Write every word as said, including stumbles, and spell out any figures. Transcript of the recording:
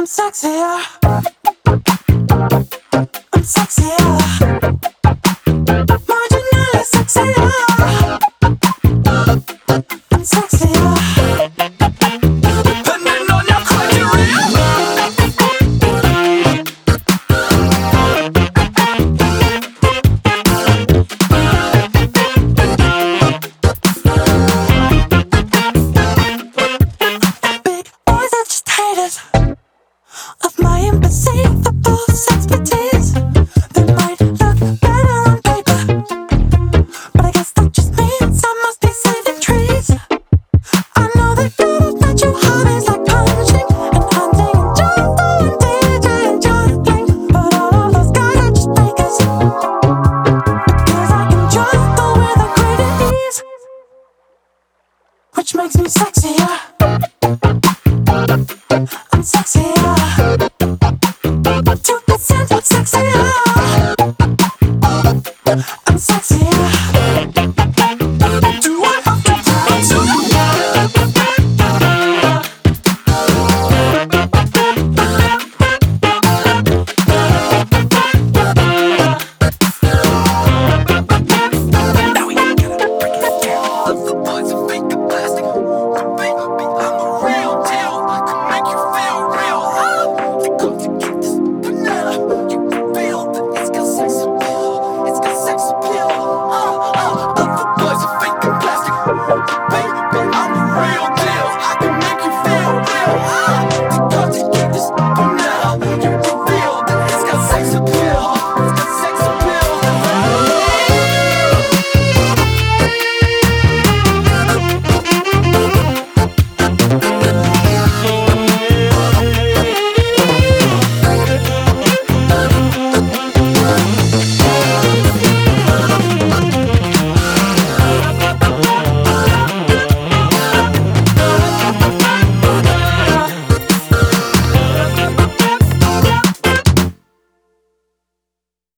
sexier. I'm sexier. Marginally sexier. I'm sexier. Depending on your criteria. Big boys are just haters of my imperceivable expertise. They might look better on paper, but I guess that just means I must be saving trees. I know they gotta let you hobbies like punching and hunting and jungle and DJing and juggling, but all of those guys are just fakers, because I can juggle with a great ease, which makes me sexier. I'm sexier. Two percent sexier. I'm sexier. Do I have to prove it to you? Now we gotta break it down. Love the boys who fake the plastic.